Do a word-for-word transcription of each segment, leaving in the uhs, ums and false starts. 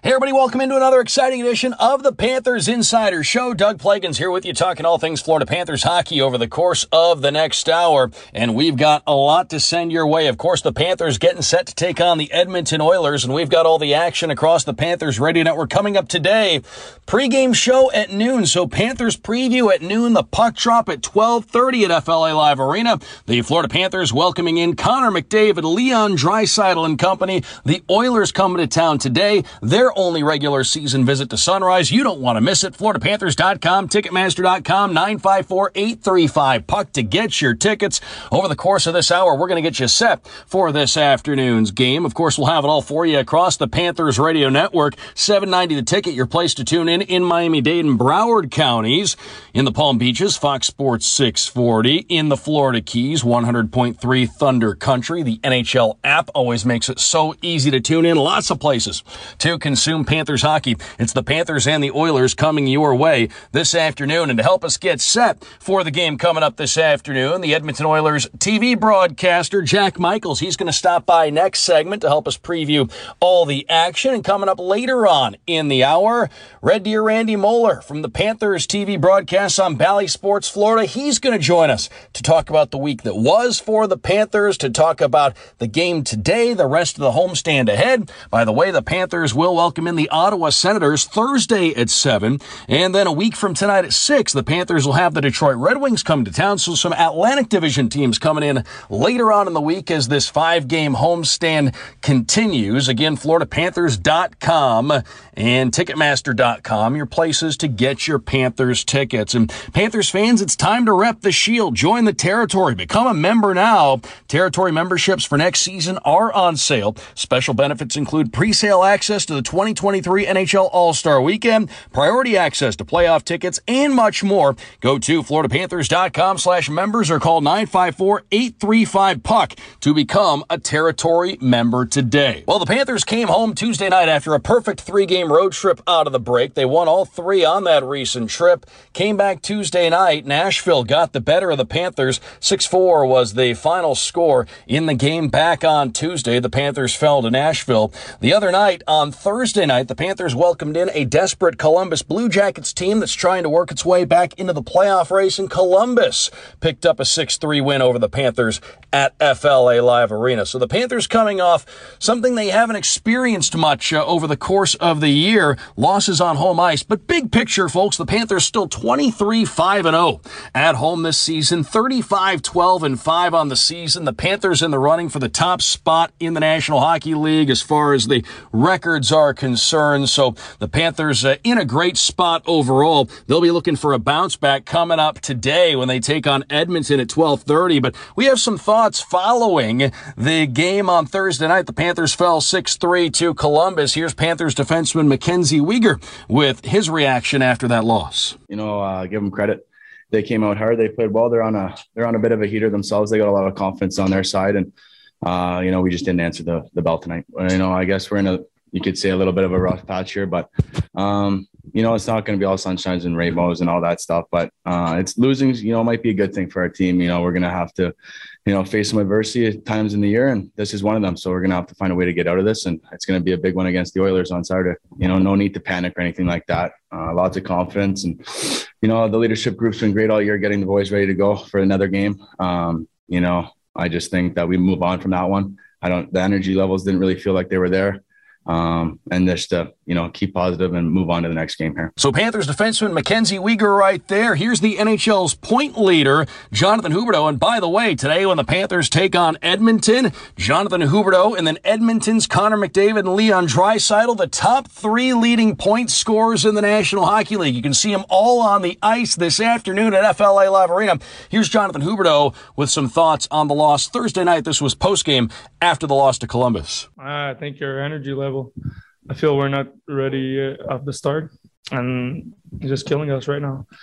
Hey everybody, welcome into another exciting edition of the Panthers Insider Show. Doug Plagens here with you, talking all things Florida Panthers hockey over the course of the next hour. And we've got a lot to send your way. Of course, the Panthers getting set to take on the Edmonton Oilers, and we've got all the action across the Panthers Radio Network coming up today. Pre-game show at noon, so Panthers preview at noon, the puck drop at twelve thirty at F L A Live Arena. The Florida Panthers welcoming in Connor McDavid, Leon Draisaitl and company. The Oilers coming to town today. Their only regular season visit to Sunrise. You don't want to miss it. Florida Panthers dot com, Ticketmaster dot com, nine five four, eight three five, puck to get your tickets. Over the course of this hour, we're going to get you set for this afternoon's game. Of course, we'll have it all for you across the Panthers Radio Network. seven ninety The Ticket, your place to tune in in Miami-Dade and Broward counties. In the Palm Beaches, Fox Sports six forty. In the Florida Keys, one hundred point three Thunder Country. The N H L app always makes it so easy to tune in. Lots of places to consume Panthers hockey. It's the Panthers and the Oilers coming your way this afternoon. And to help us get set for the game coming up this afternoon, the Edmonton Oilers T V broadcaster, Jack Michaels, he's going to stop by next segment to help us preview all the action. And coming up later on in the hour, Red Deer Randy Moeller from the Panthers T V broadcast on Bally Sports Florida. He's going to join us to talk about the week that was for the Panthers, to talk about the game today, the rest of the homestand ahead. By the way, the Panthers will welcome in the Ottawa Senators Thursday at seven. And then a week from tonight at six, the Panthers will have the Detroit Red Wings come to town. So some Atlantic Division teams coming in later on in the week as this five-game homestand continues. Again, Florida Panthers dot com and Ticketmaster dot com, your places to get your Panthers tickets. And Panthers fans, it's time to rep the Shield. Join the territory. Become a member now. Territory memberships for next season are on sale. Special benefits include pre-sale access to the twenty twenty-three N H L All-Star Weekend, priority access to playoff tickets, and much more. Go to Florida Panthers dot com slash members or call nine five four, eight three five, puck to become a territory member today. Well, the Panthers came home Tuesday night after a perfect three-game road trip out of the break. They won all three on that recent trip. Came back Tuesday night. Nashville got the better of the Panthers. six four was the final score in the game back on Tuesday. The Panthers fell to Nashville. The other night, on Thursday night, the Panthers welcomed in a desperate Columbus Blue Jackets team that's trying to work its way back into the playoff race, and Columbus picked up a six three win over the Panthers at F L A Live Arena. So the Panthers coming off something they haven't experienced much uh, over the course of the year, losses on home ice. But big picture, folks, the Panthers still twenty-three five and oh at home this season, thirty-five twelve and five on the season. The Panthers in the running for the top spot in the National Hockey League as far as the records are concerned. So the Panthers uh, in a great spot overall. They'll be looking for a bounce back coming up today when they take on Edmonton at twelve thirty. But we have some thoughts following the game on Thursday night. The Panthers fell six three to Columbus. Here's Panthers defenseman Mackenzie Weegar with his reaction after that loss. You know, uh, give them credit. They came out hard. They played well. They're on a they're on a bit of a heater themselves. They got a lot of confidence on their side, and uh, you know, we just didn't answer the the bell tonight. You know, I guess we're in a you could say a little bit of a rough patch here, but um, you know, it's not going to be all sunshines and rainbows and all that stuff. But uh, it's losing, you know, might be a good thing for our team. You know, we're going to have to, you know, face some adversity at times in the year, and this is one of them. So we're going to have to find a way to get out of this, and it's going to be a big one against the Oilers on Saturday. You know, no need to panic or anything like that. Uh, lots of confidence, and you know, the leadership group's been great all year, getting the boys ready to go for another game. Um, you know, I just think that we move on from that one. I don't. The energy levels didn't really feel like they were there. Um, and just to, you know, keep positive and move on to the next game here. So Panthers defenseman Mackenzie Weegar right there. Here's the N H L's point leader, Jonathan Huberdeau. And by the way, today when the Panthers take on Edmonton, Jonathan Huberdeau and then Edmonton's Connor McDavid and Leon Draisaitl, the top three leading point scorers in the National Hockey League. You can see them all on the ice this afternoon at F L A Live Arena. Here's Jonathan Huberdeau with some thoughts on the loss Thursday night. This was postgame after the loss to Columbus. I think your energy level, I feel we're not ready uh, off the start, and it's just killing us right now.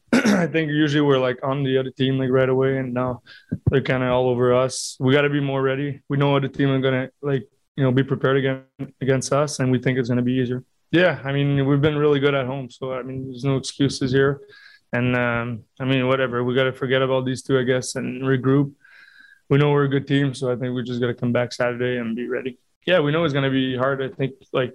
I think usually we're like on the other team like right away, and now they're kind of all over us. We got to be more ready. We know what the team is gonna like, you know, be prepared again against us, and we think it's gonna be easier. Yeah, I mean, we've been really good at home, so I mean, there's no excuses here. And um, I mean, whatever, we got to forget about these two, I guess, and regroup. We know we're a good team, so I think we just got to come back Saturday and be ready. Yeah, we know it's going to be hard. I think, like,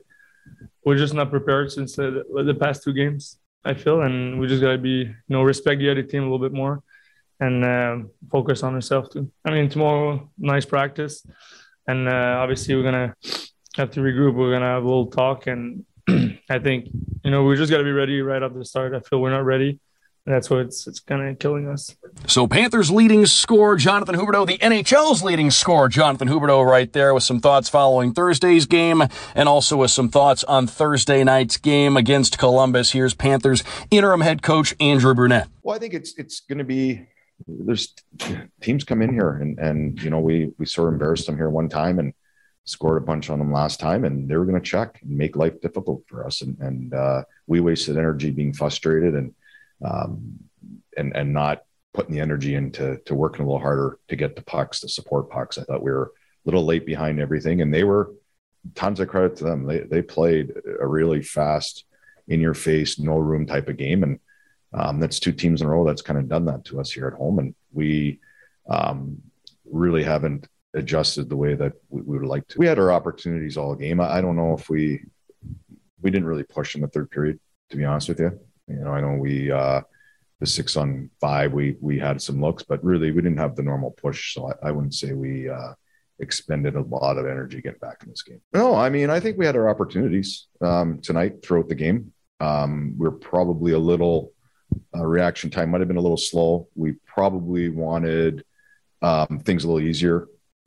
we're just not prepared since the, the past two games, I feel. And we just got to be, you know, respect the other team a little bit more and um, focus on ourselves too. I mean, tomorrow, nice practice. And uh, obviously we're going to have to regroup. We're going to have a little talk. And I think, you know, we just got to be ready right off the start. I feel we're not ready. And that's what it's it's kind of killing us. So Panthers leading scorer Jonathan Huberdeau, the N H L's leading scorer Jonathan Huberdeau right there with some thoughts following Thursday's game and also with some thoughts on Thursday night's game against Columbus. Here's Panthers interim head coach Andrew Brunette. Well, I think it's it's going to be there's teams come in here and, and you know, we, we sort of embarrassed them here one time and scored a bunch on them last time, and they were going to check and make life difficult for us. And, and uh, we wasted energy being frustrated and um, and and not putting the energy into to working a little harder to get the pucks, to support pucks. I thought we were a little late behind everything, and they were, tons of credit to them. They they played a really fast, in your face, no room type of game, and um, that's two teams in a row that's kind of done that to us here at home, and we um, really haven't adjusted the way that we, we would like to. We had our opportunities all game. I, I don't know if we we didn't really push in the third period, to be honest with you. You know, I know we, uh, the six on five, we we had some looks, but really we didn't have the normal push. So I, I wouldn't say we uh, expended a lot of energy getting back in this game. No, I mean, I think we had our opportunities um, tonight throughout the game. Um, we're probably a little, uh, reaction time might have been a little slow. We probably wanted um, things a little easier.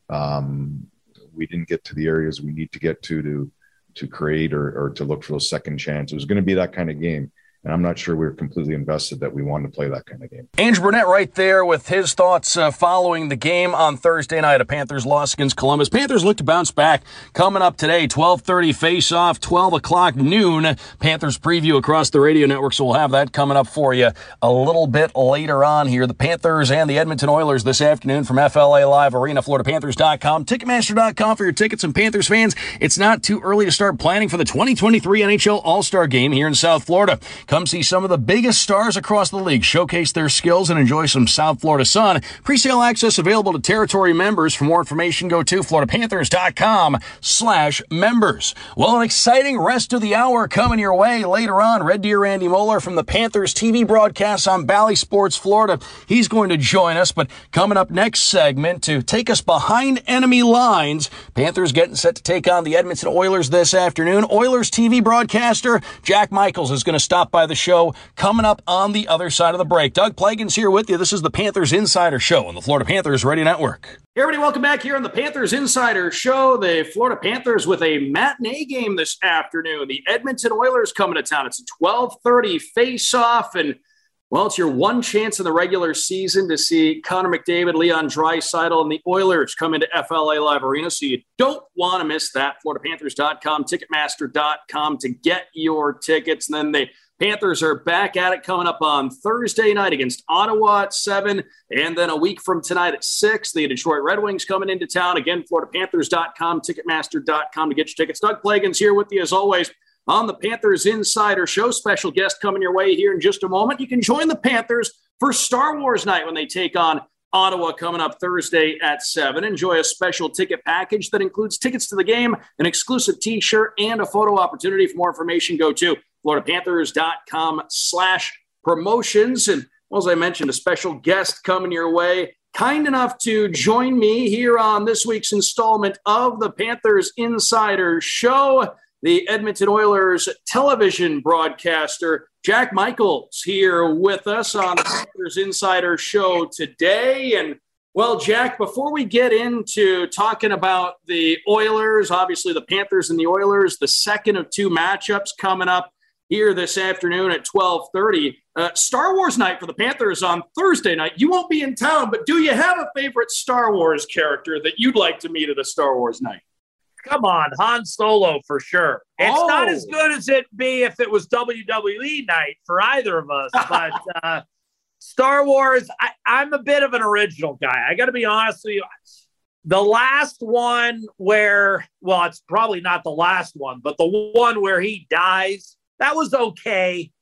Um, we didn't get to the areas we need to get to to to create or, or to look for those second chances. It was going to be that kind of game. And I'm not sure we were completely invested that we wanted to play that kind of game. Andrew Brunette right there with his thoughts uh, following the game on Thursday night. A Panthers loss against Columbus. Panthers look to bounce back. Coming up today, twelve thirty face-off, twelve o'clock noon. Panthers preview across the radio network, so we'll have that coming up for you a little bit later on here. The Panthers and the Edmonton Oilers this afternoon from F L A Live Arena, Florida Panthers dot com, Ticketmaster dot com for your tickets. And Panthers fans, it's not too early to start planning for the twenty twenty-three N H L All-Star Game here in South Florida. Come see some of the biggest stars across the league showcase their skills and enjoy some South Florida sun. Presale access available to territory members. For more information, go to Florida Panthers dot com slash members. Well, an exciting rest of the hour coming your way later on. Red Deer Randy Moeller from the Panthers T V broadcast on Bally Sports Florida. He's going to join us, but coming up next segment to take us behind enemy lines, Panthers getting set to take on the Edmonton Oilers this afternoon. Oilers T V broadcaster Jack Michaels is going to stop by the show coming up on the other side of the break. Doug Plagens here with you. This is the Panthers Insider Show on the Florida Panthers Radio Network. Hey everybody, welcome back here on the Panthers Insider Show. The Florida Panthers with a matinee game this afternoon. The Edmonton Oilers coming to town. It's a twelve thirty face-off, and well, it's your one chance in the regular season to see Connor McDavid, Leon Draisaitl, and the Oilers come into F L A Live Arena, so you don't want to miss that. Florida Panthers dot com, Ticketmaster dot com to get your tickets. And then the Panthers are back at it coming up on Thursday night against Ottawa at seven. And then a week from tonight at six, the Detroit Red Wings coming into town. Again, Florida Panthers dot com, Ticketmaster dot com to get your tickets. Doug Plagens here with you as always on the Panthers Insider Show. Special guest coming your way here in just a moment. You can join the Panthers for Star Wars night when they take on Ottawa coming up Thursday at seven. Enjoy a special ticket package that includes tickets to the game, an exclusive T-shirt, and a photo opportunity. For more information, go to Florida Panthers dot com slash promotions. And well, as I mentioned, a special guest coming your way, kind enough to join me here on this week's installment of the Panthers Insider Show, the Edmonton Oilers television broadcaster, Jack Michaels, here with us on the Panthers Insider Show today. And well, Jack, before we get into talking about the Oilers, obviously the Panthers and the Oilers, the second of two matchups coming up here this afternoon at twelve thirty. Uh, Star Wars night for the Panthers on Thursday night. You won't be in town, but do you have a favorite Star Wars character that you'd like to meet at a Star Wars night? Come on, Han Solo for sure. It's oh. not as good as it'd be if it was W W E night for either of us, but uh, Star Wars, I, I'm a bit of an original guy. I got to be honest with you. The last one where, well, it's probably not the last one, but the one where he dies, that was okay.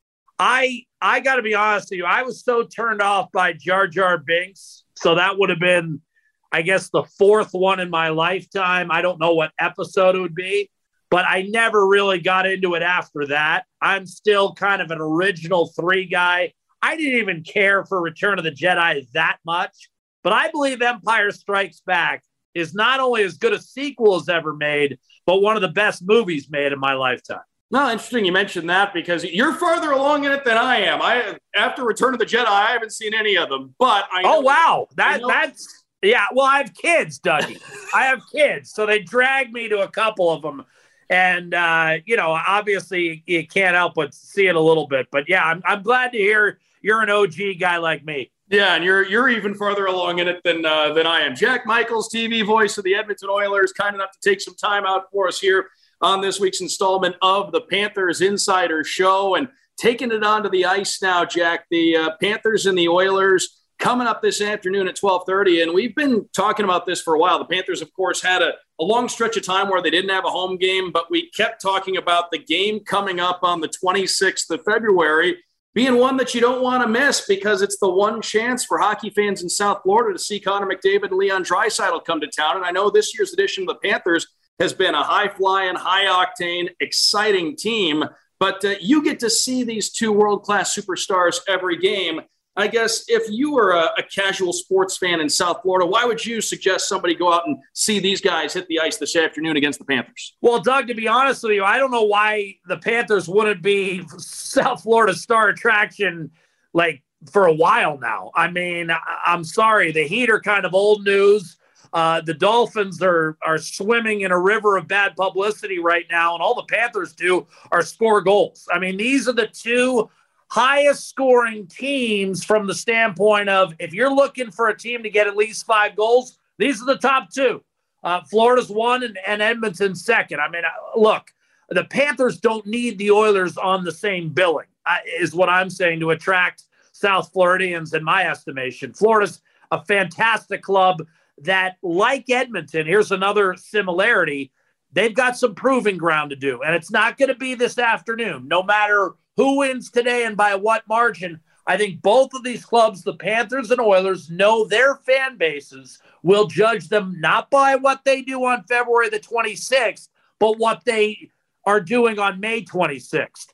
I I got to be honest with you. I was so turned off by Jar Jar Binks, so that would have been, I guess, the fourth one in my lifetime. I don't know what episode it would be, but I never really got into it after that. I'm still kind of an original three guy. I didn't even care for Return of the Jedi that much, but I believe Empire Strikes Back is not only as good a sequel as ever made, but one of the best movies made in my lifetime. No, interesting you mentioned that because you're farther along in it than I am. I after Return of the Jedi, I haven't seen any of them, but I know, oh wow, that know. that's yeah. Well, I have kids, Dougie. I have kids, so they drag me to a couple of them, and uh, you know, obviously you can't help but see it a little bit. But yeah, I'm I'm glad to hear you're an O G guy like me. Yeah, and you're you're even farther along in it than uh, than I am. Jack Michaels, T V voice of the Edmonton Oilers, kind enough to take some time out for us here on this week's installment of the Panthers Insider Show. And taking it onto the ice now, Jack, the uh, Panthers and the Oilers coming up this afternoon at twelve thirty. And we've been talking about this for a while. The Panthers, of course, had a, a long stretch of time where they didn't have a home game, but we kept talking about the game coming up on the twenty-sixth of February being one that you don't want to miss because it's the one chance for hockey fans in South Florida to see Connor McDavid and Leon Draisaitl come to town. And I know this year's edition of the Panthers has been a high-flying, high-octane, exciting team, but uh, you get to see these two world-class superstars every game. I guess if you were a, a casual sports fan in South Florida, why would you suggest somebody go out and see these guys hit the ice this afternoon against the Panthers? Well, Doug, to be honest with you, I don't know why the Panthers wouldn't be South Florida star attraction like for a while now. I mean, I- I'm sorry. The Heat are kind of old news. Uh, the Dolphins are are swimming in a river of bad publicity right now, and all the Panthers do are score goals. I mean, these are the two highest scoring teams from the standpoint of if you're looking for a team to get at least five goals, these are the top two. Uh, Florida's one and, and Edmonton's second. I mean, look, the Panthers don't need the Oilers on the same billing, uh, is what I'm saying, to attract South Floridians in my estimation. Florida's a fantastic club that, like Edmonton, here's another similarity, they've got some proving ground to do, and it's not going to be this afternoon. No matter who wins today and by what margin, I think both of these clubs, the Panthers and Oilers, know their fan bases will judge them not by what they do on February the twenty-sixth, but what they are doing on May twenty-sixth.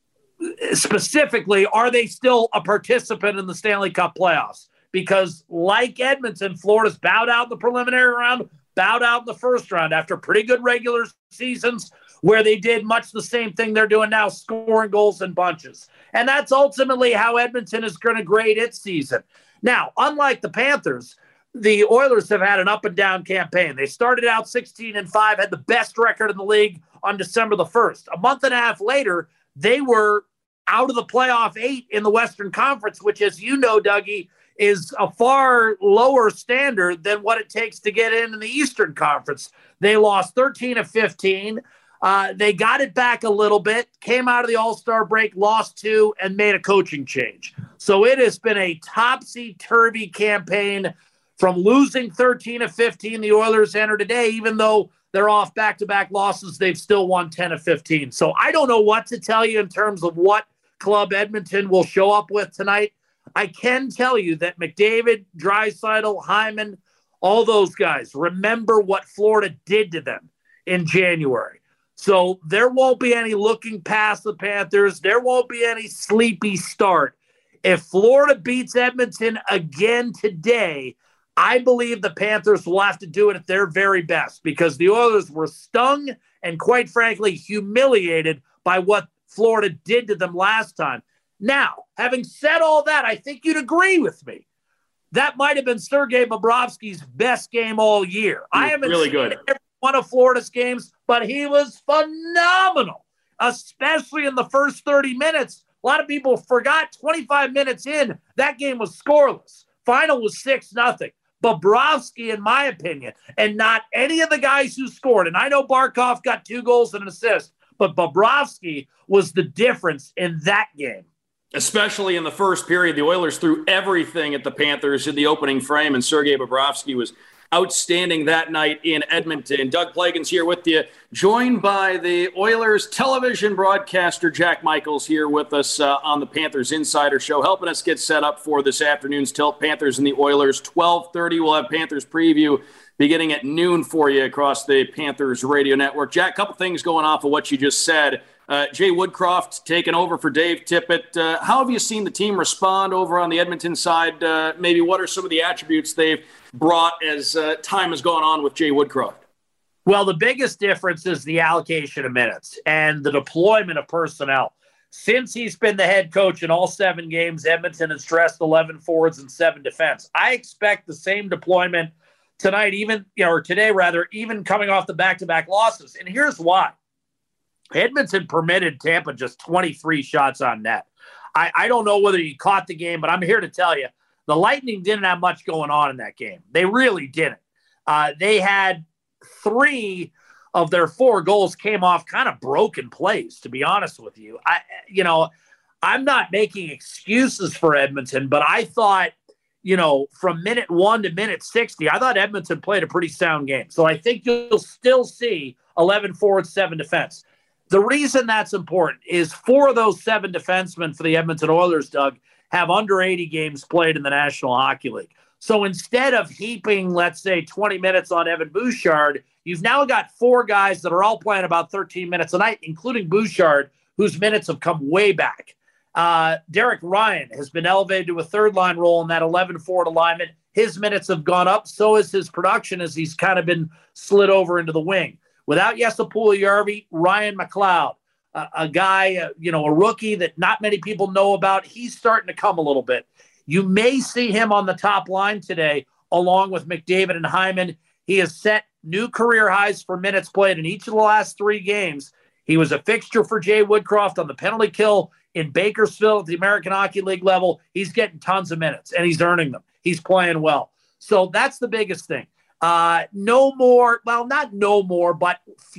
Specifically, are they still a participant in the Stanley Cup playoffs? Because like Edmonton, Florida's bowed out in the preliminary round, bowed out in the first round after pretty good regular seasons where they did much the same thing they're doing now, scoring goals in bunches. And that's ultimately how Edmonton is going to grade its season. Now, unlike the Panthers, the Oilers have had an up and down campaign. They started out sixteen and five, had the best record in the league on December the first. A month and a half later, they were out of the playoff eight in the Western Conference, which, as you know, Dougie, is a far lower standard than what it takes to get in in the Eastern Conference. They lost thirteen of fifteen. Uh, they got it back a little bit, came out of the All-Star break, lost two, and made a coaching change. So it has been a topsy-turvy campaign from losing thirteen of fifteen. The Oilers enter today, even though they're off back-to-back losses, they've still won ten of fifteen. So I don't know what to tell you in terms of what club Edmonton will show up with tonight. I can tell you that McDavid, Draisaitl, Hyman, all those guys, remember what Florida did to them in January. So there won't be any looking past the Panthers. There won't be any sleepy start. If Florida beats Edmonton again today, I believe the Panthers will have to do it at their very best because the Oilers were stung and, quite frankly, humiliated by what Florida did to them last time. Now, having said all that, I think you'd agree with me. That might have been Sergei Bobrovsky's best game all year. I haven't really seen good. every one of Florida's games, but he was phenomenal, especially in the first thirty minutes. A lot of people forgot twenty-five minutes in, that game was scoreless. Final was six nothing. Bobrovsky, in my opinion, and not any of the guys who scored, and I know Barkov got two goals and an assist, but Bobrovsky was the difference in that game. Especially in the first period, the Oilers threw everything at the Panthers in the opening frame, and Sergei Bobrovsky was outstanding that night in Edmonton. Doug Plagens here with you, joined by the Oilers television broadcaster Jack Michaels here with us uh, on the Panthers Insider Show, helping us get set up for this afternoon's tilt. Panthers and the Oilers, twelve thirty. We'll have Panthers preview beginning at noon for you across the Panthers radio network. Jack, a couple things going off of what you just said. Uh, Jay Woodcroft taking over for Dave Tippett. Uh, how have you seen the team respond over on the Edmonton side? Uh, maybe what are some of the attributes they've brought as uh, time has gone on with Jay Woodcroft? Well, the biggest difference is the allocation of minutes and the deployment of personnel. Since he's been the head coach in all seven games, Edmonton has dressed eleven forwards and seven defense. I expect the same deployment tonight, even, you know, or today rather, even coming off the back-to-back losses. And here's why. Edmonton permitted Tampa just twenty-three shots on net. I, I don't know whether you caught the game, but I'm here to tell you, the Lightning didn't have much going on in that game. They really didn't. Uh, they had three of their four goals came off kind of broken plays, to be honest with you. I, you know, I'm not making excuses for Edmonton, but I thought, you know, from minute one to minute sixty, I thought Edmonton played a pretty sound game. So I think you'll still see eleven forwards, seven defense. The reason that's important is four of those seven defensemen for the Edmonton Oilers, Doug, have under eighty games played in the National Hockey League. So instead of heaping, let's say, twenty minutes on Evan Bouchard, you've now got four guys that are all playing about thirteen minutes a night, including Bouchard, whose minutes have come way back. Uh, Derek Ryan has been elevated to a third-line role in that eleven forward alignment. His minutes have gone up. So has his production as he's kind of been slid over into the wing. Without Jesse Puljujärvi, Ryan McLeod, uh, a guy, uh, you know, a rookie that not many people know about, he's starting to come a little bit. You may see him on the top line today, along with McDavid and Hyman. He has set new career highs for minutes played in each of the last three games. He was a fixture for Jay Woodcroft on the penalty kill in Bakersfield at the American Hockey League level. He's getting tons of minutes, and he's earning them. He's playing well. So that's the biggest thing. Uh, no more, well, not no more, but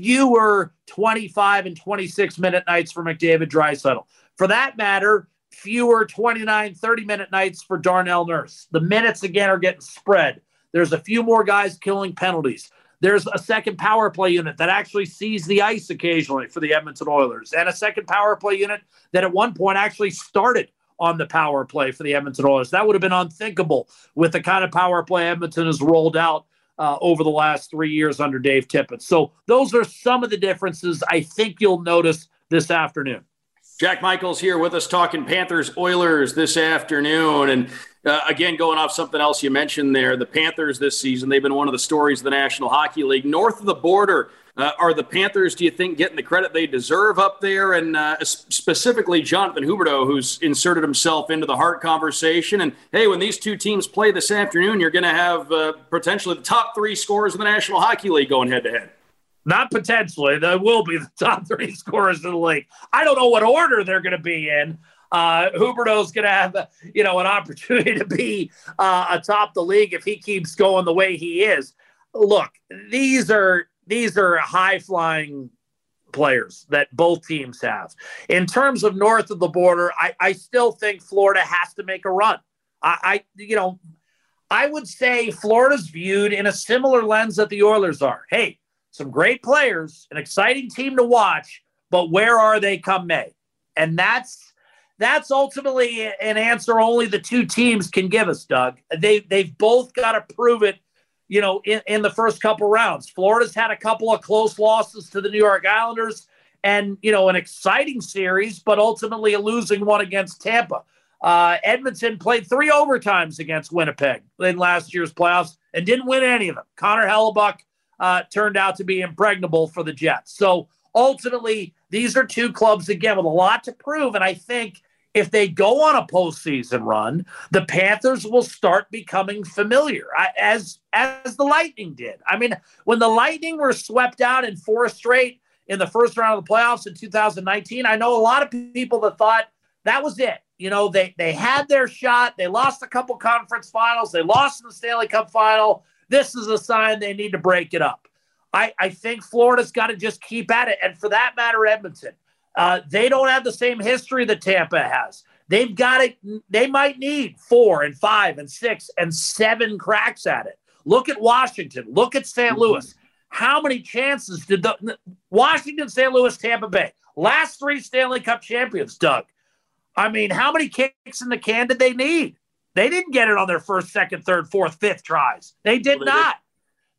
fewer twenty-five and twenty-six minute nights for McDavid Draisaitl. For that matter, fewer twenty-nine, thirty minute nights for Darnell Nurse. The minutes, again, are getting spread. There's a few more guys killing penalties. There's a second power play unit that actually sees the ice occasionally for the Edmonton Oilers, and a second power play unit that at one point actually started on the power play for the Edmonton Oilers. That would have been unthinkable with the kind of power play Edmonton has rolled out uh, over the last three years under Dave Tippett. So those are some of the differences I think you'll notice this afternoon. Jack Michaels here with us talking Panthers Oilers this afternoon. And uh, again, going off something else you mentioned there, the Panthers this season, they've been one of the stories of the National Hockey League. North of the border, uh, are the Panthers, do you think, getting the credit they deserve up there? And uh, specifically Jonathan Huberdeau, who's inserted himself into the Hart conversation. And hey, when these two teams play this afternoon, you're going to have uh, potentially the top three scorers in the National Hockey League going head to head. Not potentially. They will be the top three scorers in the league. I don't know what order they're going to be in. Uh, Huberdeau's going to have, you know, an opportunity to be uh, atop the league if he keeps going the way he is. Look, these are these are high-flying players that both teams have. In terms of north of the border, I, I still think Florida has to make a run. I, I, you know, I would say Florida's viewed in a similar lens that the Oilers are. Hey, some great players, an exciting team to watch, but where are they come May? And that's that's ultimately an answer only the two teams can give us, Doug. They, they've both got to prove it, you know, in, in the first couple rounds. Florida's had a couple of close losses to the New York Islanders and, you know, an exciting series, but ultimately a losing one against Tampa. Uh, Edmonton played three overtimes against Winnipeg in last year's playoffs and didn't win any of them. Connor Hellebuck Uh, turned out to be impregnable for the Jets. So ultimately, these are two clubs, again, with a lot to prove. And I think if they go on a postseason run, the Panthers will start becoming familiar, as, as the Lightning did. I mean, when the Lightning were swept out in four straight in the first round of the playoffs in two thousand nineteen, I know a lot of people that thought that was it. You know, they, they had their shot. They lost a couple conference finals. They lost in the Stanley Cup final. This is a sign they need to break it up. I, I think Florida's got to just keep at it. And for that matter, Edmonton, uh, they don't have the same history that Tampa has. They've got it. They might need four and five and six and seven cracks at it. Look at Washington. Look at Saint Louis. How many chances did the Washington, Saint Louis, Tampa Bay, last three Stanley Cup champions, Doug? I mean, how many kicks in the can did they need? They didn't get it on their first, second, third, fourth, fifth tries. They did not.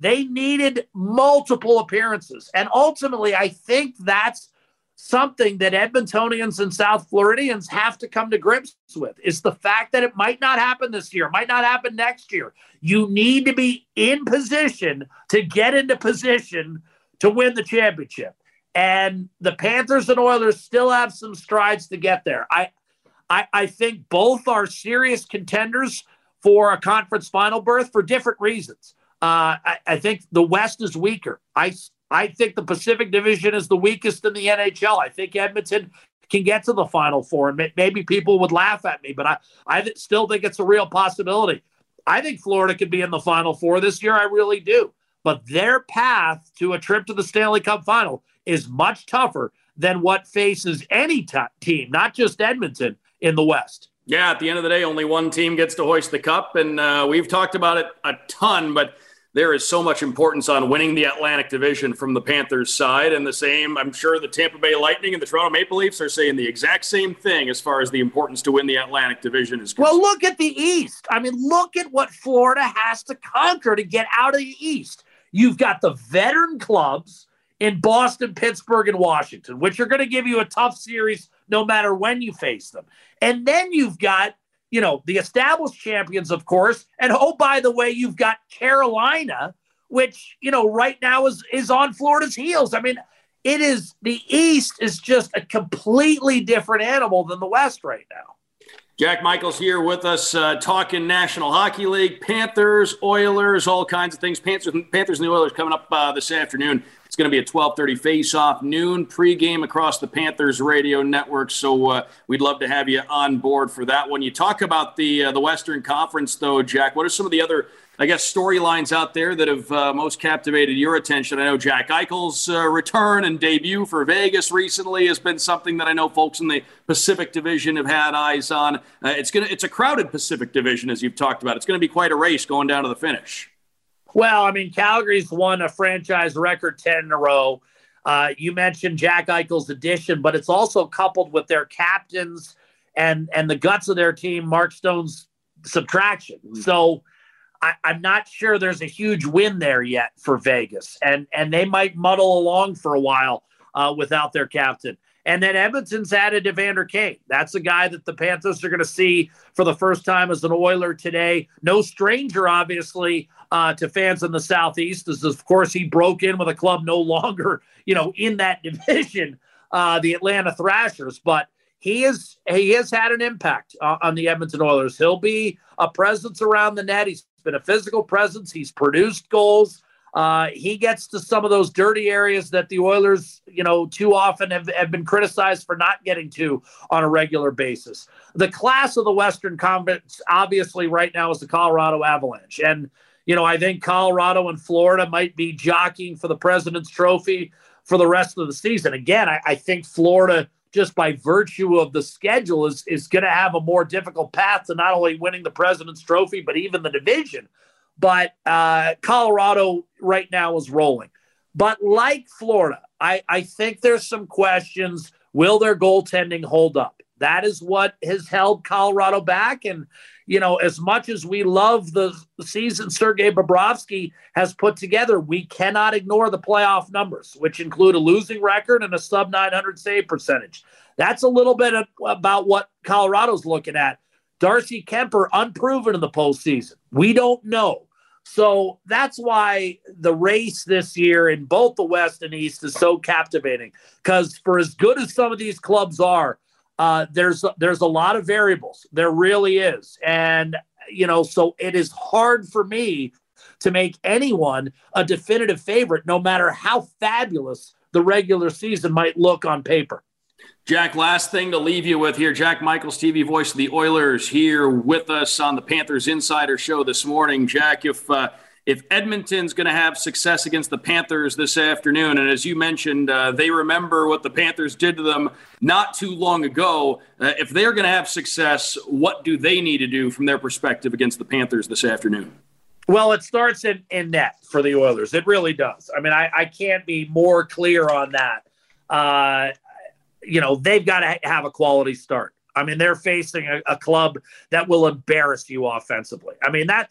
They needed multiple appearances. And ultimately, I think that's something that Edmontonians and South Floridians have to come to grips with, is the fact that it might not happen this year, might not happen next year. You need to be in position to get into position to win the championship. And the Panthers and Oilers still have some strides to get there. I, I, I think both are serious contenders for a conference final berth for different reasons. Uh, I, I think the West is weaker. I I think the Pacific Division is the weakest in the N H L. I think Edmonton can get to the Final Four, and maybe people would laugh at me, but I, I still think it's a real possibility. I think Florida could be in the Final Four this year. I really do. But their path to a trip to the Stanley Cup Final is much tougher than what faces any t- team, not just Edmonton, in the West. Yeah, at the end of the day, only one team gets to hoist the cup, and uh, we've talked about it a ton, but there is so much importance on winning the Atlantic Division from the Panthers side, and the same, I'm sure the Tampa Bay Lightning and the Toronto Maple Leafs are saying the exact same thing as far as the importance to win the Atlantic Division is concerned. Well, look at the East. I mean, look at what Florida has to conquer to get out of the East. You've got the veteran clubs in Boston, Pittsburgh, and Washington, which are going to give you a tough series no matter when you face them. And then you've got, you know, the established champions, of course. And, oh, by the way, you've got Carolina, which, you know, right now is, is on Florida's heels. I mean, it is, the East is just a completely different animal than the West right now. Jack Michaels here with us, uh, talking National Hockey League, Panthers, Oilers, all kinds of things. Panthers, Panthers and the Oilers coming up uh, this afternoon. It's going to be a twelve thirty face-off, noon pregame across the Panthers radio network. So uh, we'd love to have you on board for that one. You talk about the uh, the Western Conference, though, Jack. What are some of the other, I guess, storylines out there that have uh, most captivated your attention? I know Jack Eichel's uh, return and debut for Vegas recently has been something that I know folks in the Pacific Division have had eyes on. Uh, it's gonna it's a crowded Pacific Division, as you've talked about. It's going to be quite a race going down to the finish. Well, I mean, Calgary's won a franchise record ten in a row. Uh, you mentioned Jack Eichel's addition, but it's also coupled with their captains and and the guts of their team, Mark Stone's subtraction. Mm-hmm. So I, I'm not sure there's a huge win there yet for Vegas, and and they might muddle along for a while uh, without their captain. And then Edmonton's added Evander Kane. That's a guy that the Panthers are going to see for the first time as an Oiler today. No stranger, obviously, uh, to fans in the Southeast, as of course he broke in with a club no longer, you know, in that division, uh, the Atlanta Thrashers. But he is he has had an impact uh, on the Edmonton Oilers. He'll be a presence around the net. He's been a physical presence. He's produced goals. Uh, he gets to some of those dirty areas that the Oilers, you know, too often have, have been criticized for not getting to on a regular basis. The class of the Western Conference, obviously, right now is the Colorado Avalanche. And, you know, I think Colorado and Florida might be jockeying for the President's Trophy for the rest of the season. Again, I, I think Florida, just by virtue of the schedule, is, is going to have a more difficult path to not only winning the President's Trophy, but even the division. But uh, Colorado right now is rolling. But like Florida, I, I think there's some questions. Will their goaltending hold up? That is what has held Colorado back. And, you know, as much as we love the season Sergei Bobrovsky has put together, we cannot ignore the playoff numbers, which include a losing record and a sub nine hundred save percentage. That's a little bit of, about what Colorado's looking at. Darcy Kemper, unproven in the postseason. We don't know. So that's why the race this year in both the West and East is so captivating. Because for as good as some of these clubs are, uh, there's there's a lot of variables. There really is. And, you know, so it is hard for me to make anyone a definitive favorite, no matter how fabulous the regular season might look on paper. Jack, last thing to leave you with here. Jack Michaels, T V voice of the Oilers, here with us on the Panthers Insider Show this morning. Jack, if uh, if Edmonton's going to have success against the Panthers this afternoon, and as you mentioned, uh, they remember what the Panthers did to them not too long ago. Uh, if they're going to have success, what do they need to do from their perspective against the Panthers this afternoon? Well, it starts in, in net for the Oilers. It really does. I mean, I, I can't be more clear on that. Uh, you know, they've got to have a quality start. I mean, they're facing a, a club that will embarrass you offensively. I mean, that's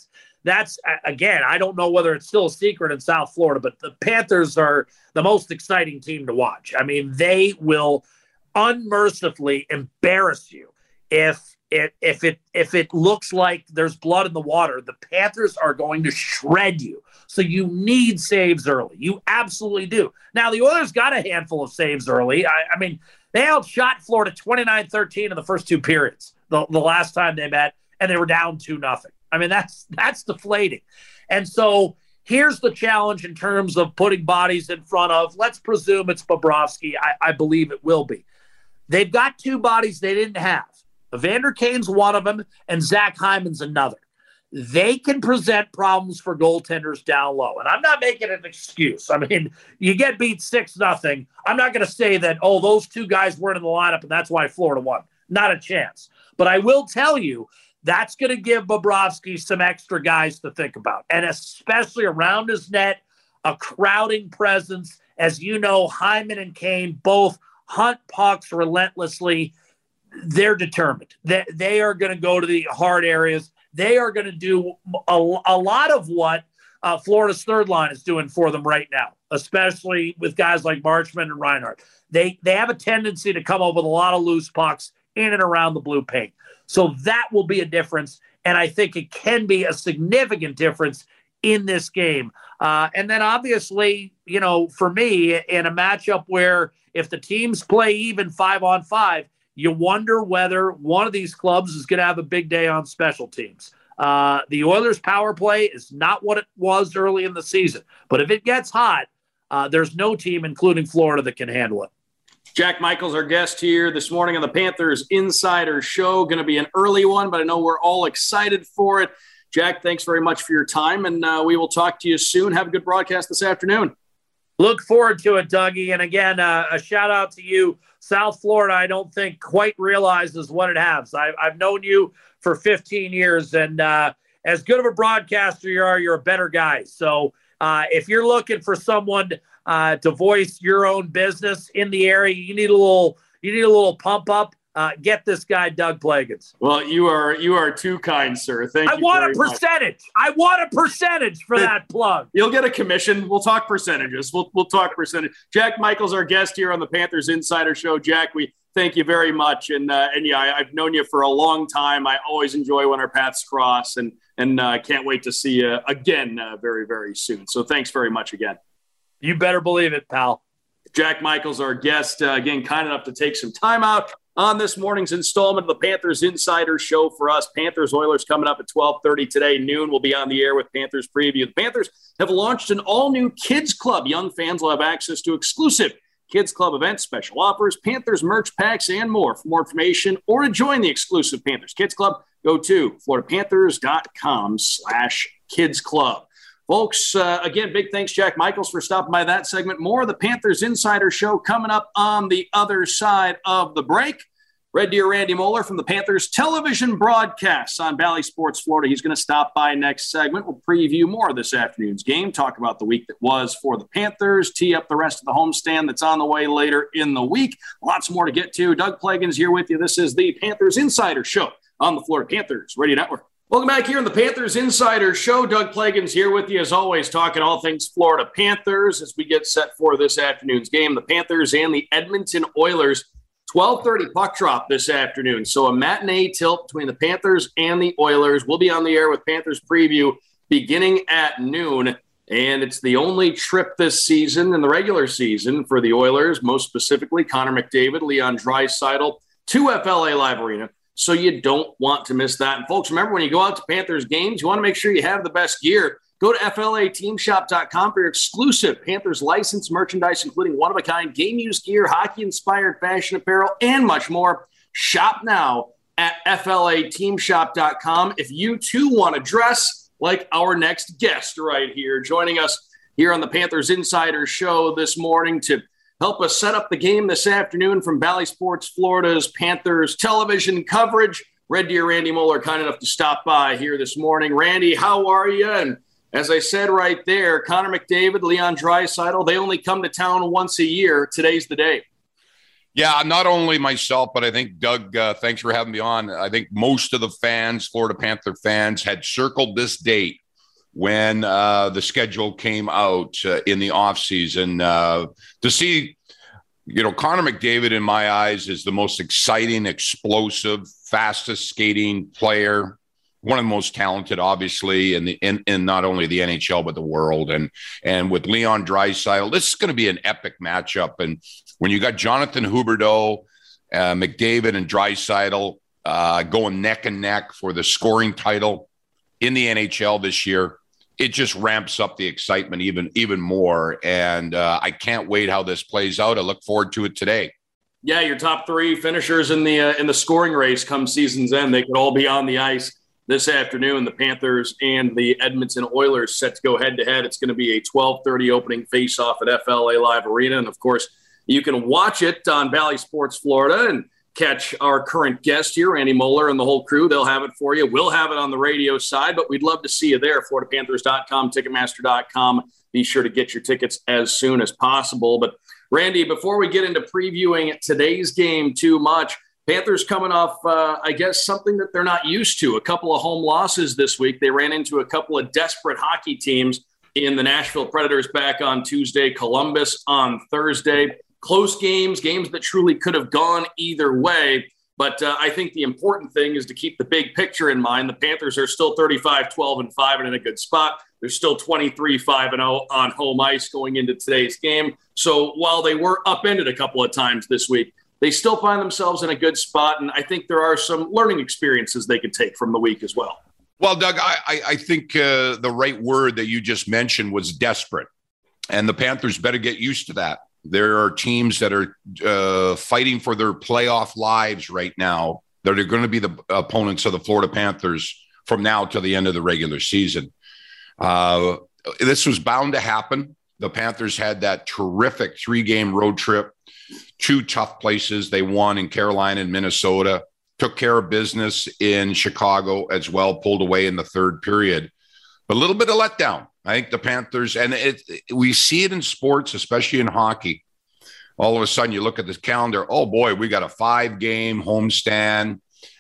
that's, again, I don't know whether it's still a secret in South Florida, but the Panthers are the most exciting team to watch. I mean, they will unmercifully embarrass you if it if it if it looks like there's blood in the water. The Panthers are going to shred you. So you need saves early. You absolutely do. Now, the Oilers got a handful of saves early. I, I mean, they outshot Florida twenty-nine thirteen in the first two periods the, the last time they met, and they were down two nothing. I mean, that's that's deflating. And so here's the challenge in terms of putting bodies in front of, let's presume it's Bobrovsky. I, I believe it will be. They've got two bodies they didn't have. Evander Kane's one of them, and Zach Hyman's another. They can present problems for goaltenders down low. And I'm not making an excuse. I mean, you get beat six nothing. I'm not going to say that, oh, those two guys weren't in the lineup and that's why Florida won. Not a chance. But I will tell you, that's going to give Bobrovsky some extra guys to think about, and especially around his net, a crowding presence. As you know, Hyman and Kane both hunt pucks relentlessly. They're determined. They, they are going to go to the hard areas. They are going to do a, a lot of what uh, Florida's third line is doing for them right now, especially with guys like Marchment and Reinhart. They, they have a tendency to come up with a lot of loose pucks in and around the blue paint. So that will be a difference, and I think it can be a significant difference in this game. Uh, and then obviously, you know, for me, in a matchup where if the teams play even five on five, you wonder whether one of these clubs is going to have a big day on special teams. Uh, the Oilers' power play is not what it was early in the season, but if it gets hot, uh, there's no team, including Florida, that can handle it. Jack Michaels, our guest here this morning on the Panthers Insider Show. Going to be an early one, but I know we're all excited for it. Jack, thanks very much for your time, and uh, we will talk to you soon. Have a good broadcast this afternoon. Look forward to it, Dougie. And again, uh, a shout out to you. South Florida, I don't think quite realizes what it has. I, I've known you for fifteen years, and uh, as good of a broadcaster you are, you're a better guy. So uh, if you're looking for someone uh, to voice your own business in the area, you need a little, you need a little pump up. Uh, get this guy, Doug Plagens. Well, you are you are too kind, sir. Thank I you. want very a percentage. Much. I want a percentage for that plug. You'll get a commission. We'll talk percentages. We'll we'll talk percentage. Jack Michaels, our guest here on the Panthers Insider Show. Jack, we thank you very much. And uh, and yeah, I, I've known you for a long time. I always enjoy when our paths cross, and and uh, can't wait to see you again uh, very very soon. So thanks very much again. You better believe it, pal. Jack Michaels, our guest, uh, again, kind enough to take some time out on this morning's installment of the Panthers Insider Show for us. Panthers Oilers coming up at twelve thirty today, noon. We'll be on the air with Panthers Preview. The Panthers have launched an all-new Kids Club. Young fans will have access to exclusive Kids Club events, special offers, Panthers merch packs, and more. For more information or to join the exclusive Panthers Kids Club, go to florida panthers dot com slash kids club. Folks, uh, again, big thanks, Jack Michaels, for stopping by that segment. More of the Panthers Insider Show coming up on the other side of the break. Red Deer Randy Moeller from the Panthers television broadcasts on Bally Sports Florida. He's going to stop by next segment. We'll preview more of this afternoon's game, talk about the week that was for the Panthers, tee up the rest of the homestand that's on the way later in the week. Lots more to get to. Doug Plagens here with you. This is the Panthers Insider Show on the Florida Panthers Radio Network. Welcome back here on the Panthers Insider Show. Doug Plagens here with you as always, talking all things Florida Panthers as we get set for this afternoon's game. The Panthers and the Edmonton Oilers, twelve thirty puck drop this afternoon. So a matinee tilt between the Panthers and the Oilers. We'll be on the air with Panthers Preview beginning at noon. And it's the only trip this season in the regular season for the Oilers, most specifically Connor McDavid, Leon Draisaitl to F L A Live Arena. So you don't want to miss that. And folks, remember, when you go out to Panthers games, you want to make sure you have the best gear. Go to F L A team shop dot com for your exclusive Panthers licensed merchandise, including one-of-a-kind game-used gear, hockey-inspired fashion apparel, and much more. Shop now at F L A team shop dot com if you, too, want to dress like our next guest right here, joining us here on the Panthers Insider Show this morning to help us set up the game this afternoon from Bally Sports Florida's Panthers television coverage. Red Deer Randy Moeller, kind enough to stop by here this morning. Randy, how are you? And as I said right there, Connor McDavid, Leon Draisaitl, they only come to town once a year. Today's the day. Yeah, not only myself, but I think, Doug, uh, thanks for having me on. I think most of the fans, Florida Panther fans, had circled this date when uh, the schedule came out uh, in the offseason. Uh, to see, you know, Connor McDavid, in my eyes, is the most exciting, explosive, fastest skating player, one of the most talented, obviously, in the in, in not only the N H L but the world. And and with Leon Draisaitl, this is going to be an epic matchup. And when you got Jonathan Huberdeau, uh, McDavid, and Draisaitl uh, going neck and neck for the scoring title in the N H L this year, it just ramps up the excitement even even more. And uh, I can't wait how this plays out. I look forward to it today. Yeah, your top three finishers in the uh, in the scoring race come season's end, they could all be on the ice this afternoon. The Panthers and the Edmonton Oilers set to go head-to-head. It's going to be a twelve thirty opening face-off at F L A Live Arena. And, of course, you can watch it on Bally Sports Florida and catch our current guest here, Randy Moeller, and the whole crew. They'll have it for you. We'll have it on the radio side, but we'd love to see you there. Florida Panthers dot com, Ticketmaster dot com. Be sure to get your tickets as soon as possible. But, Randy, before we get into previewing today's game too much, Panthers coming off, uh, I guess, something that they're not used to. A couple of home losses this week. They ran into a couple of desperate hockey teams in the Nashville Predators back on Tuesday, Columbus on Thursday. Close games, games that truly could have gone either way. But uh, I think the important thing is to keep the big picture in mind. The Panthers are still thirty-five, twelve, and five and in a good spot. They're still twenty-three, five, and oh on home ice going into today's game. So while they were upended a couple of times this week, they still find themselves in a good spot, and I think there are some learning experiences they could take from the week as well. Well, Doug, I, I, I think uh, the right word that you just mentioned was desperate, and the Panthers better get used to that. There are teams that are uh, fighting for their playoff lives right now that are going to be the opponents of the Florida Panthers from now to the end of the regular season. Uh, this was bound to happen. The Panthers had that terrific three-game road trip. Two tough places. They won in Carolina and Minnesota, took care of business in Chicago as well, pulled away in the third period. But a little bit of letdown. I think the Panthers, and it, we see it in sports, especially in hockey. All of a sudden you look at the calendar, oh boy, we got a five-game homestand.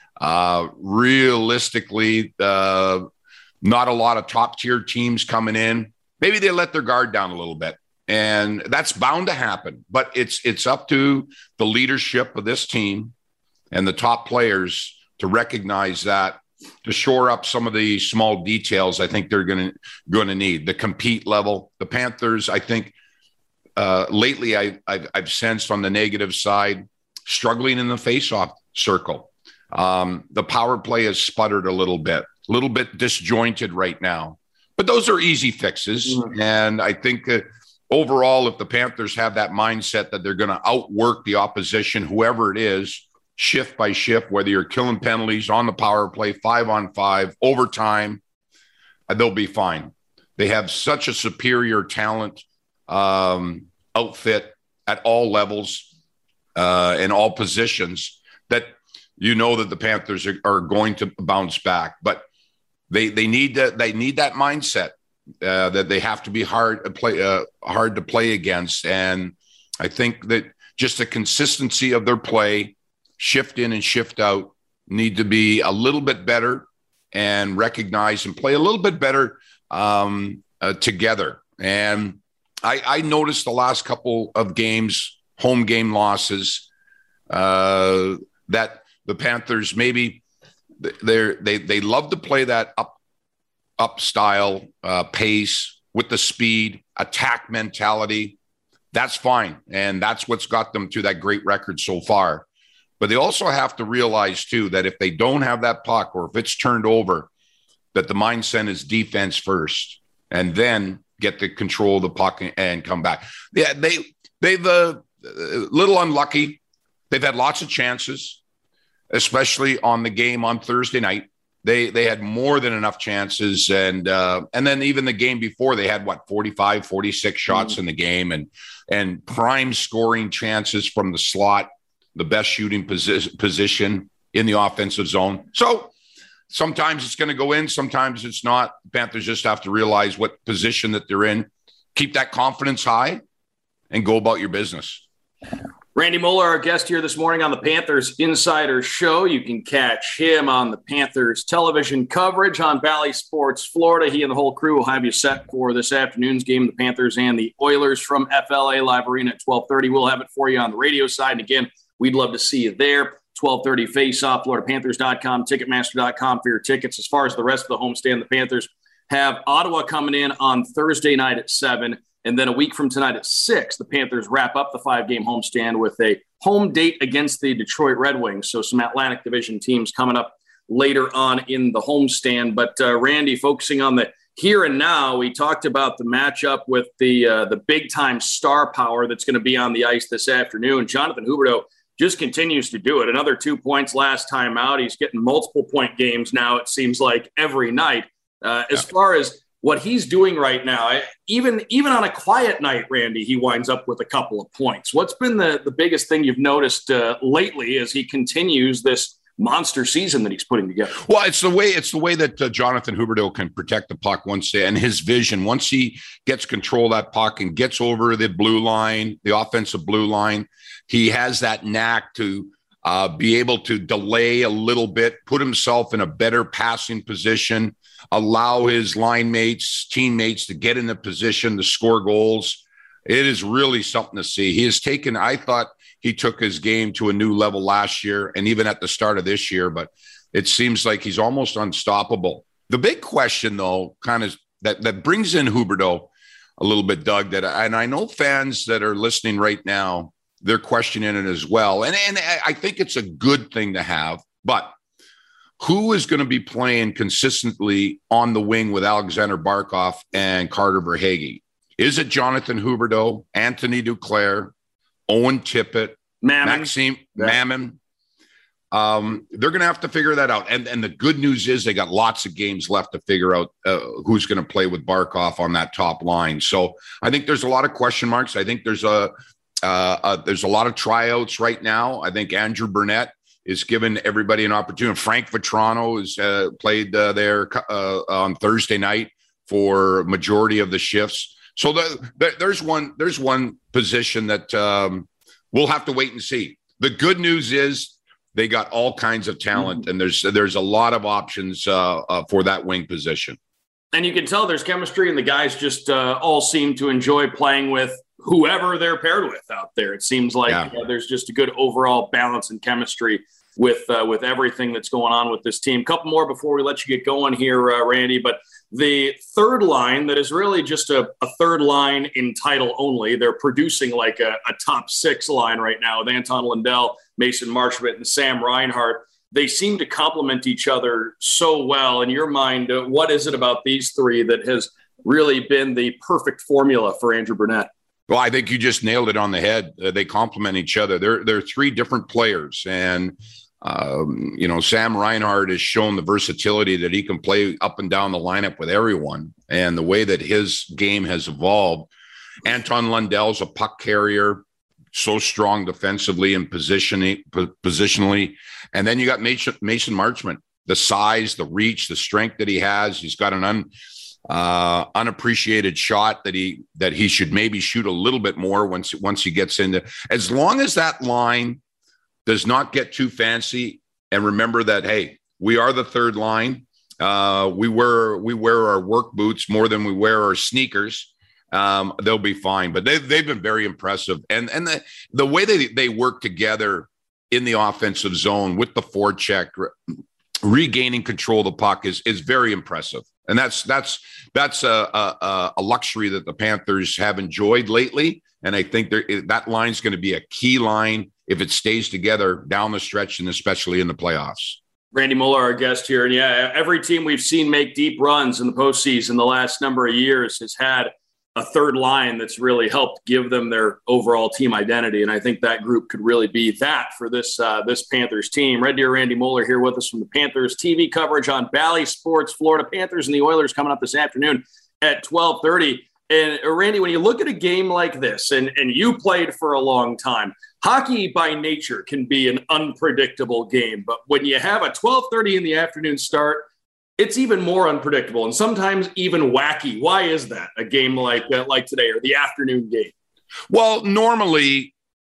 Uh, realistically, uh, not a lot of top-tier teams coming in. Maybe they let their guard down a little bit. And that's bound to happen, but it's it's up to the leadership of this team and the top players to recognize that, to shore up some of the small details I think they're going to going to need. The compete level, the Panthers, I think uh, lately I, I've, I've sensed on the negative side, struggling in the faceoff circle. Um, the power play has sputtered a little bit, a little bit disjointed right now, but those are easy fixes. Mm-hmm. And I think uh, overall, if the Panthers have that mindset that they're going to outwork the opposition, whoever it is, shift by shift, whether you're killing penalties on the power play, five on five, overtime, they'll be fine. They have such a superior talent um, outfit at all levels uh, in all positions that you know that the Panthers are, are going to bounce back. But they they need that they need that mindset. Uh, that they have to be hard to play, uh, hard to play against, and I think that just the consistency of their play, shift in and shift out, need to be a little bit better and recognize and play a little bit better um, uh, together. And I, I noticed the last couple of games, home game losses, uh, that the Panthers maybe they they they love to play that up. up style, uh, pace, with the speed, attack mentality. That's fine. And that's what's got them to that great record so far. But they also have to realize, too, that if they don't have that puck or if it's turned over, that the mindset is defense first and then get the control of the puck and come back. Yeah, they, they've a uh, little unlucky. They've had lots of chances, especially on the game on Thursday night. They they had more than enough chances. And uh, and then even the game before, they had, what, forty-five, forty-six shots mm-hmm. in the game and and prime scoring chances from the slot, the best shooting posi- position in the offensive zone. So sometimes it's going to go in, sometimes it's not. Panthers just have to realize what position that they're in, keep that confidence high, and go about your business. Randy Moeller, our guest here this morning on the Panthers Insider Show. You can catch him on the Panthers television coverage on Bally Sports Florida. He and the whole crew will have you set for this afternoon's game, the Panthers and the Oilers from F L A Live Arena at twelve thirty. We'll have it for you on the radio side. And again, we'd love to see you there. twelve thirty face-off, Florida Panthers dot com, Ticketmaster dot com for your tickets. As far as the rest of the homestand, the Panthers have Ottawa coming in on Thursday night at seven. And then a week from tonight at six, the Panthers wrap up the five-game homestand with a home date against the Detroit Red Wings. So some Atlantic Division teams coming up later on in the homestand. But uh, Randy, focusing on the here and now, we talked about the matchup with the uh, the big-time star power that's going to be on the ice this afternoon. Jonathan Huberdeau just continues to do it. Another two points last time out. He's getting multiple-point games now, it seems like, every night. Uh, as far as what he's doing right now, even even on a quiet night, Randy, he winds up with a couple of points. What's been the, the biggest thing you've noticed uh, lately as he continues this monster season that he's putting together? Well, it's the way it's the way that uh, Jonathan Huberdeau can protect the puck once, and his vision, once he gets control of that puck and gets over the blue line, the offensive blue line, he has that knack to uh, be able to delay a little bit, put himself in a better passing position, allow his line mates, teammates to get in the position to score goals. It is really something to see. He has taken, I thought he took his game to a new level last year and even at the start of this year, but it seems like he's almost unstoppable. The big question, though, kind of that, that brings in Huberdeau a little bit, Doug, that, and I know fans that are listening right now, they're questioning it as well. And, and I think it's a good thing to have, but who is going to be playing consistently on the wing with Alexander Barkov and Carter Verhaeghe? Is it Jonathan Huberdeau, Anthony Duclair, Owen Tippett, Mammon. Maxime yeah. Mammon? Um, they're going to have to figure that out. And, and the good news is they got lots of games left to figure out uh, who's going to play with Barkov on that top line. So I think there's a lot of question marks. I think there's a uh, uh, there's a lot of tryouts right now. I think Andrew Burnett is giving everybody an opportunity. Frank Vetrano has uh, played uh, there uh, on Thursday night for majority of the shifts. So the, the, there's one there's one position that um, we'll have to wait and see. The good news is they got all kinds of talent, mm-hmm. and there's there's a lot of options uh, uh, for that wing position. And you can tell there's chemistry, and the guys just uh, all seem to enjoy playing with whoever they're paired with out there. It seems like yeah. uh, there's just a good overall balance and chemistry with uh, with everything that's going on with this team. A couple more before we let you get going here, uh, Randy. But the third line that is really just a, a third line in title only. They're producing like a, a top six line right now with Anton Lundell, Mason Marchment, and Sam Reinhart. They seem to complement each other so well. In your mind, uh, what is it about these three that has really been the perfect formula for Andrew Burnett? Well, I think you just nailed it on the head. Uh, they complement each other. They're they're three different players, and um, you know, Sam Reinhart has shown the versatility that he can play up and down the lineup with everyone, and the way that his game has evolved. Anton Lundell's a puck carrier, so strong defensively and positioning positionally, and then you got Mason, Mason Marchment, the size, the reach, the strength that he has. He's got an un. Uh, unappreciated shot that he that he should maybe shoot a little bit more once once he gets into. As long as that line does not get too fancy, and remember that hey, we are the third line. Uh, we wear we wear our work boots more than we wear our sneakers. Um, they'll be fine. But they've they've been very impressive, and and the the way they they work together in the offensive zone with the forecheck, regaining control of the puck is is very impressive. And that's that's that's a, a, a luxury that the Panthers have enjoyed lately. And I think that line is going to be a key line if it stays together down the stretch, and especially in the playoffs. Randy Moeller, our guest here. And yeah, every team we've seen make deep runs in the postseason the last number of years has had a third line that's really helped give them their overall team identity. And I think that group could really be that for this uh, this Panthers team. Red Deer Randy Moeller here with us from the Panthers T V coverage on Bally Sports Florida. Panthers and the Oilers coming up this afternoon at twelve thirty. And uh, Randy, when you look at a game like this, and, and you played for a long time, hockey by nature can be an unpredictable game. But when you have a twelve thirty in the afternoon start, it's even more unpredictable and sometimes even wacky. Why is that, a game like uh, like today or the afternoon game? Well, normally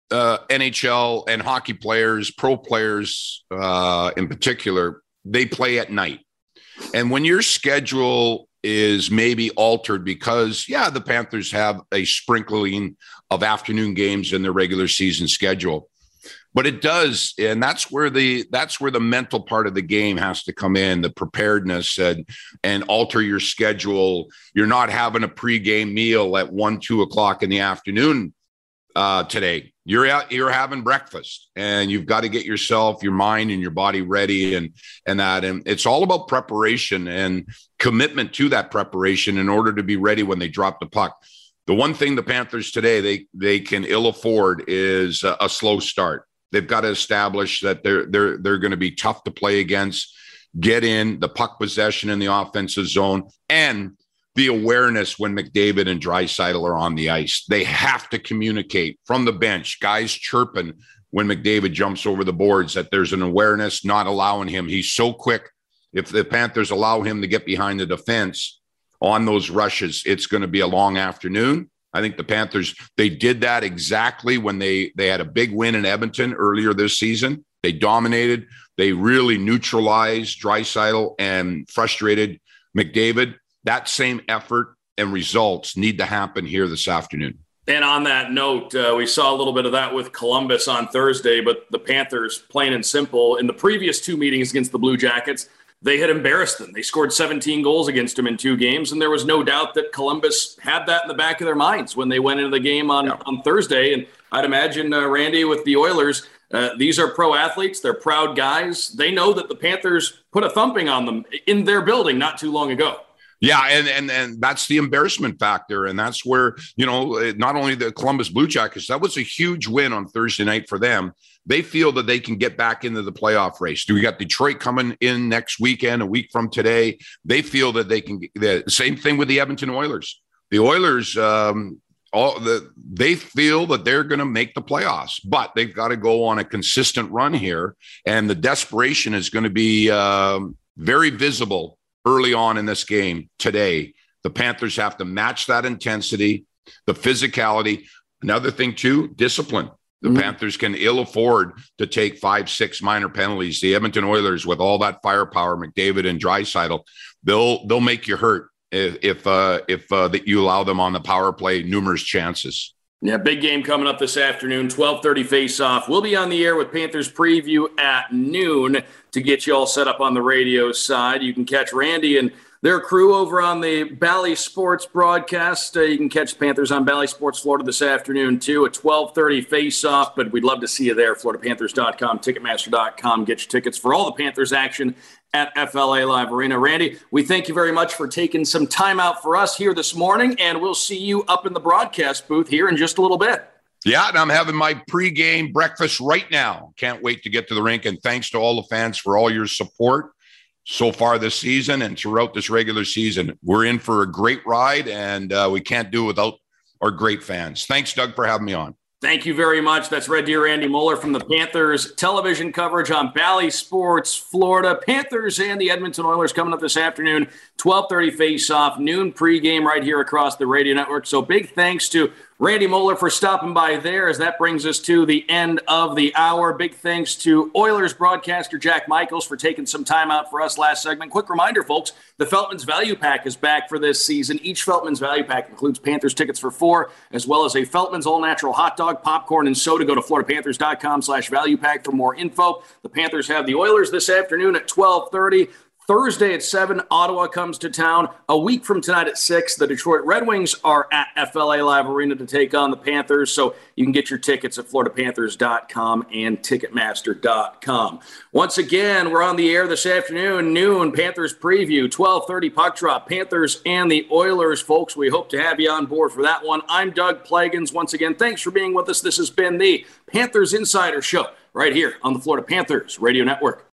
uh, N H L and hockey players, pro players uh, in particular, they play at night. And when your schedule is maybe altered because, yeah, the Panthers have a sprinkling of afternoon games in their regular season schedule. But it does, and that's where the that's where the mental part of the game has to come in, the preparedness and and alter your schedule. You're not having a pregame meal at one, two o'clock in the afternoon uh, today. You're out, you're having breakfast, and you've got to get yourself, your mind, and your body ready, and and that, and it's all about preparation and commitment to that preparation in order to be ready when they drop the puck. The one thing the Panthers today they they can ill afford is a, a slow start. They've got to establish that they're they're they're going to be tough to play against, get in the puck possession in the offensive zone, and the awareness when McDavid and Draisaitl are on the ice. They have to communicate from the bench, guys chirping when McDavid jumps over the boards, that there's an awareness, not allowing him. He's so quick. If the Panthers allow him to get behind the defense on those rushes, it's going to be a long afternoon. I think the Panthers, they did that exactly when they, they had a big win in Edmonton earlier this season. They dominated. They really neutralized Draisaitl and frustrated McDavid. That same effort and results need to happen here this afternoon. And on that note, uh, we saw a little bit of that with Columbus on Thursday, but the Panthers, plain and simple, in the previous two meetings against the Blue Jackets, they had embarrassed them. They scored seventeen goals against them in two games, and there was no doubt that Columbus had that in the back of their minds when they went into the game on, yeah. on Thursday. And I'd imagine, uh, Randy, with the Oilers, uh, these are pro athletes. They're proud guys. They know that the Panthers put a thumping on them in their building not too long ago. Yeah, and and and that's the embarrassment factor, and that's where, you know, not only the Columbus Blue Jackets, that was a huge win on Thursday night for them. They feel that they can get back into the playoff race. We got Detroit coming in next weekend, a week from today. They feel that they can. The same thing with the Edmonton Oilers. The Oilers, um, all the they feel that they're going to make the playoffs, but they've got to go on a consistent run here, and the desperation is going to be um, very visible early on in this game today. The Panthers have to match that intensity, the physicality. Another thing, too, discipline. The mm-hmm. Panthers can ill afford to take five, six minor penalties. The Edmonton Oilers, with all that firepower, McDavid and Draisaitl, they'll they'll make you hurt if if uh, if uh, that you allow them on the power play numerous chances. Yeah, big game coming up this afternoon, twelve thirty face-off. We'll be on the air with Panthers Preview at noon to get you all set up on the radio side. You can catch Randy and their crew over on the Bally Sports broadcast. Uh, you can catch Panthers on Bally Sports Florida this afternoon, too, at twelve thirty face-off. But we'd love to see you there, Florida Panthers dot com, Ticketmaster dot com. Get your tickets for all the Panthers action at F L A Live Arena. Randy, we thank you very much for taking some time out for us here this morning, and we'll see you up in the broadcast booth here in just a little bit. Yeah, and I'm having my pregame breakfast right now. Can't wait to get to the rink, and thanks to all the fans for all your support so far this season and throughout this regular season. We're in for a great ride, and uh, we can't do it without our great fans. Thanks, Doug, for having me on. Thank you very much. That's Red Deer Randy Moeller from the Panthers television coverage on Bally Sports Florida. Panthers and the Edmonton Oilers coming up this afternoon, twelve thirty face-off, noon pregame right here across the radio network. So big thanks to Randy Moeller for stopping by there as that brings us to the end of the hour. Big thanks to Oilers broadcaster Jack Michaels for taking some time out for us last segment. Quick reminder, folks, the Feltman's Value Pack is back for this season. Each Feltman's Value Pack includes Panthers tickets for four, as well as a Feltman's all-natural hot dog, popcorn, and soda. Go to Florida Panthers dot com slash value pack for more info. The Panthers have the Oilers this afternoon at twelve thirty. Thursday at seven, Ottawa comes to town. A week from tonight at six, the Detroit Red Wings are at F L A Live Arena to take on the Panthers. So you can get your tickets at Florida Panthers dot com and Ticketmaster dot com. Once again, we're on the air this afternoon, noon, Panthers Preview, twelve thirty puck drop, Panthers and the Oilers, folks. We hope to have you on board for that one. I'm Doug Plagans. Once again, thanks for being with us. This has been the Panthers Insider Show right here on the Florida Panthers Radio Network.